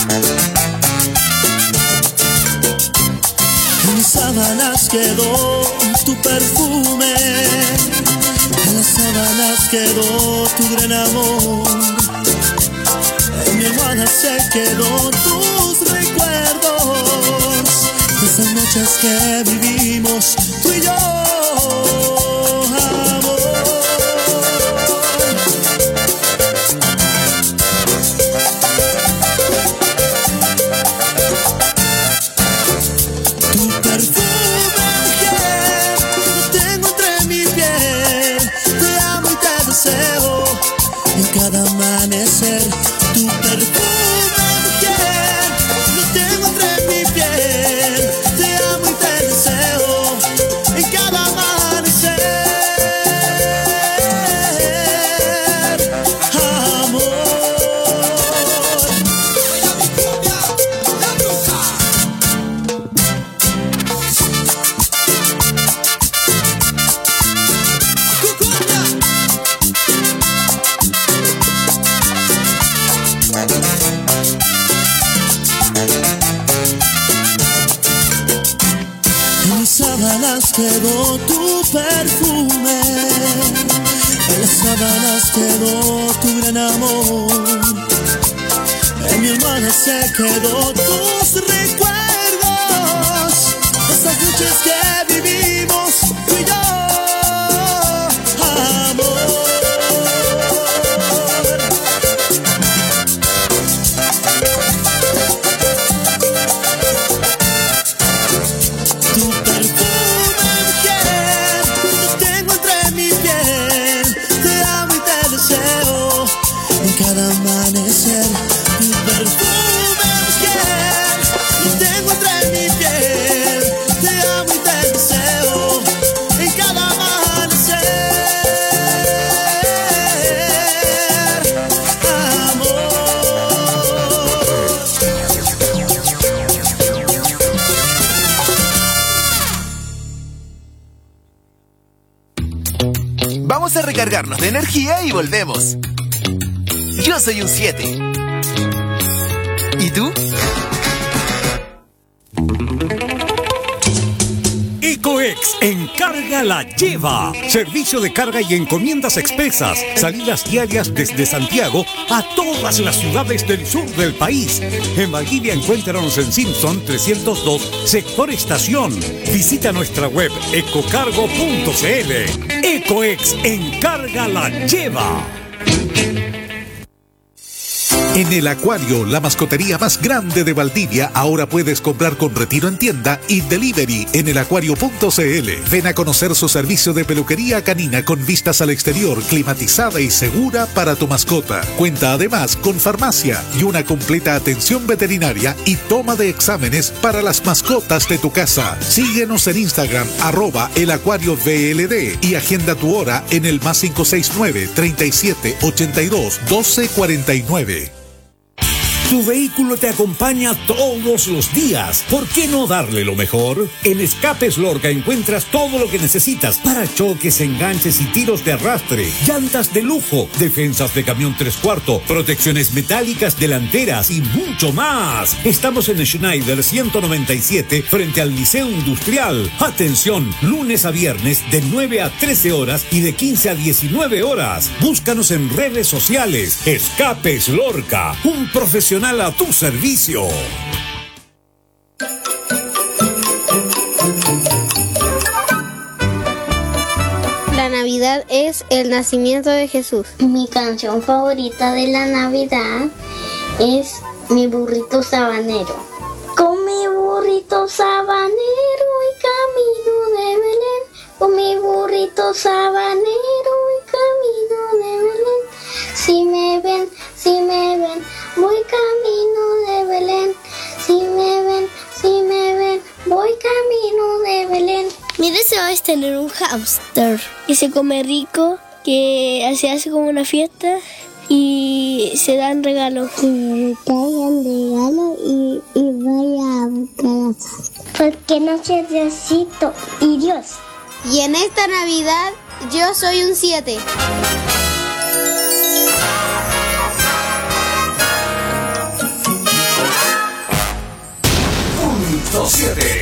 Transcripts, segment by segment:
En mis sábanas quedó tu perfume, en las sábanas quedó tu gran amor, en mi almohada se quedó tus recuerdos, de esas noches que vivimos tú y yo, amor. Tu perfume, mujer, lo tengo entre mi piel, te amo y te deseo en cada amanecer. Tu perfume, mujer, lo tengo entre mi piel, te amo y te deseo en cada amanecer, amor. En mis sábanas quedó tu perfume, en las sábanas quedó tu gran amor, en mi almohada se quedó tus recuerdos, esas noches que vivimos tú y yo, amor. Tu perfume, mujer, lo tengo entre mi piel, te amo y te deseo en cada amanecer. Tu perfume, mujer, lo tengo entre mi piel, te amo y te deseo en cada amanecer, amor. Vamos a recargarnos de energía y volvemos. Yo soy un 7. ¿Y tú? Ecoex Encarga la lleva. Servicio de carga y encomiendas expresas. Salidas diarias desde Santiago a todas las ciudades del sur del país. En Valdivia encuéntranos en Simpson 302, sector estación. Visita nuestra web ecocargo.cl. Ecoex Encarga la lleva. En El Acuario, la mascotería más grande de Valdivia, ahora puedes comprar con retiro en tienda y delivery en elacuario.cl. Ven a conocer su servicio de peluquería canina con vistas al exterior, climatizada y segura para tu mascota. Cuenta además con farmacia y una completa atención veterinaria y toma de exámenes para las mascotas de tu casa. Síguenos en Instagram @elacuariovld y agenda tu hora en el +569 37 82 12 49. Tu vehículo te acompaña todos los días. ¿Por qué no darle lo mejor? En Escapes Lorca encuentras todo lo que necesitas para choques, enganches y tiros de arrastre, llantas de lujo, defensas de camión 3/4, protecciones metálicas delanteras y mucho más. Estamos en Schneider 197 frente al Liceo Industrial. Atención, lunes a viernes de 9 a 13 horas y de 15 a 19 horas. Búscanos en redes sociales. Escapes Lorca, un profesional a tu servicio. La Navidad es el nacimiento de Jesús. Mi canción favorita de la Navidad es Mi burrito sabanero. Con mi burrito sabanero y camino de Belén. Con mi burrito sabanero y camino de Belén. Si me ven, voy camino de Belén. Si me ven, voy camino de Belén. Mi deseo es tener un hámster que se come rico, que se hace como una fiesta y se dan regalos. Que me traigan regalos y vaya a buscar. Porque no soy Diosito y Dios. Y en esta Navidad yo soy un 7. 7.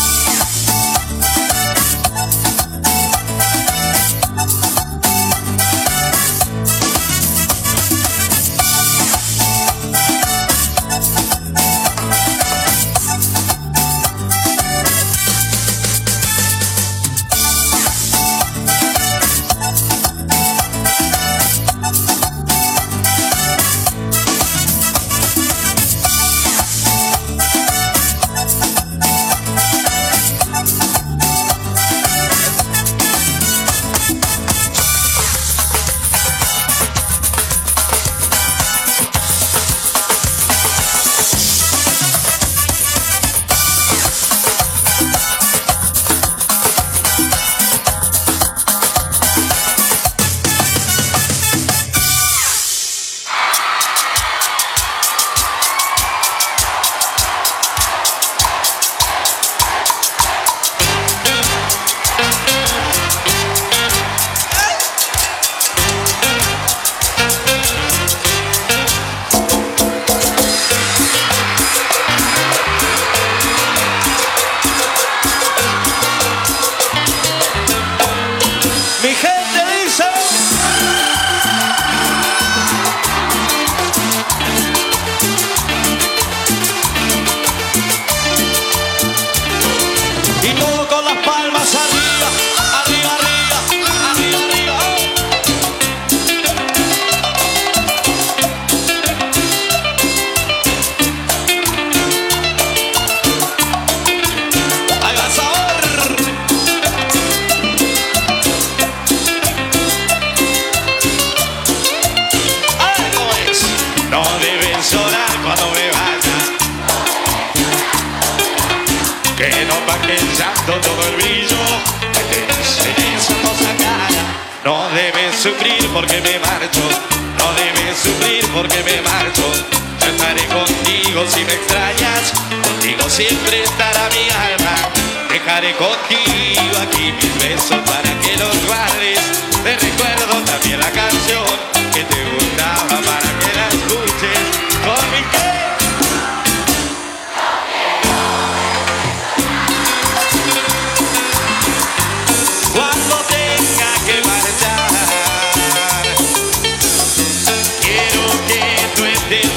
Todo el brillo que tenés en esa hermosa cara. No debes sufrir porque me marcho, no debes sufrir porque me marcho. Yo estaré contigo si me extrañas, contigo siempre estará mi alma. Dejaré contigo aquí mis besos para que los guardes. Te recuerdo también la canción que te gustaba para que la escuches con mi querer. Cuando tenga que marchar, quiero que tú estés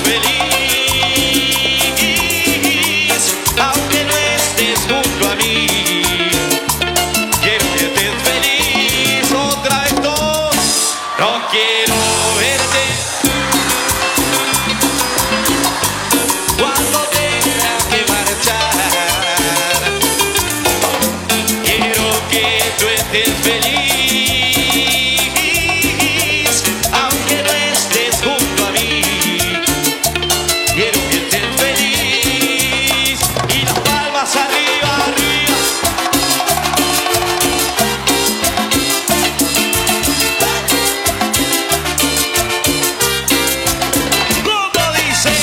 feliz, aunque no estés junto a mí. Quiero que estés feliz otra vez dos, no quiero verte. Cuando tenga que marchar, quiero que tú estés feliz, aunque no estés junto a mí. Quiero que estés feliz y las palmas arriba, arriba. ¿Cómo dice?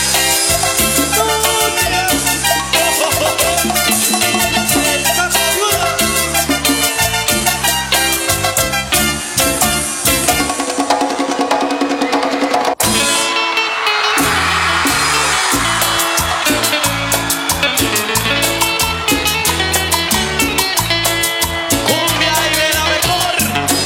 Cumbia y de la mejor.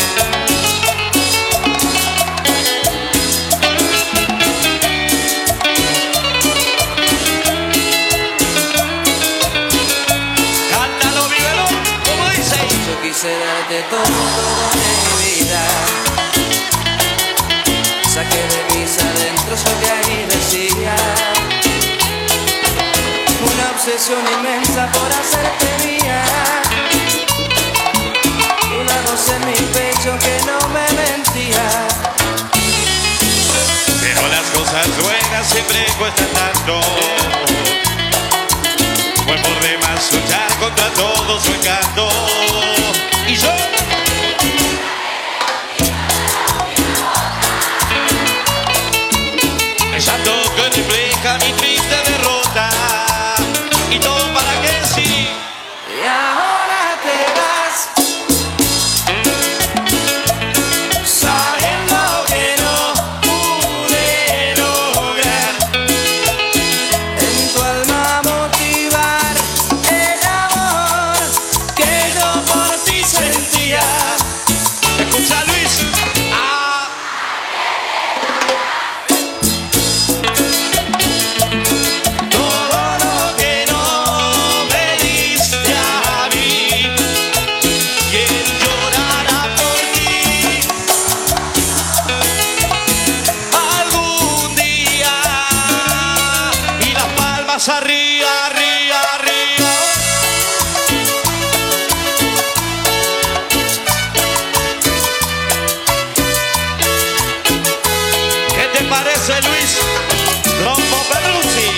Cántalo, vívelo, como dice. Yo quise darte todo de mi vida. Saqué de mis adentros lo que ahí decía. Una obsesión inmensa por hacerte mía. Y la voz en mi pecho que no me mentía. Pero las cosas buenas siempre cuestan tanto. Fue por demás luchar contra todo su encanto. Y yo el llanto que refleja mi triste derrota. Y todo para que sí. Y ahora te vas, sabiendo que no pude lograr en tu alma motivar palmas arriba, arriba, arriba. ¿Qué te parece, Luis? Trompo Peruzzi.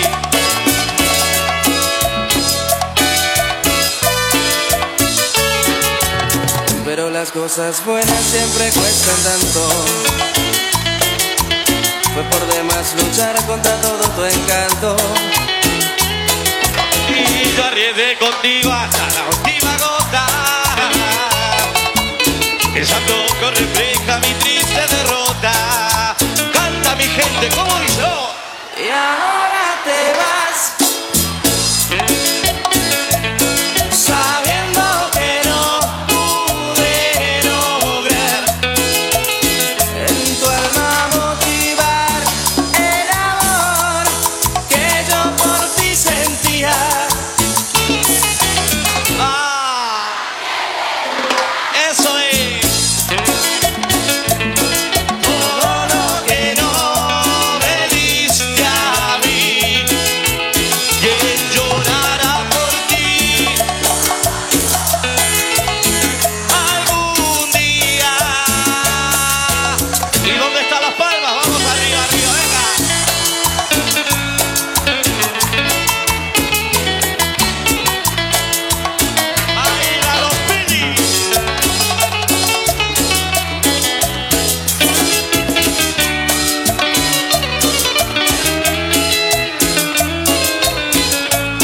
Pero las cosas buenas siempre cuestan tanto. Fue por demás luchar contra todo tu encanto. Y yo arriesgué contigo hasta la última gota. Esa toco refleja mi triste derrota. Canta mi gente como yo. Y ahora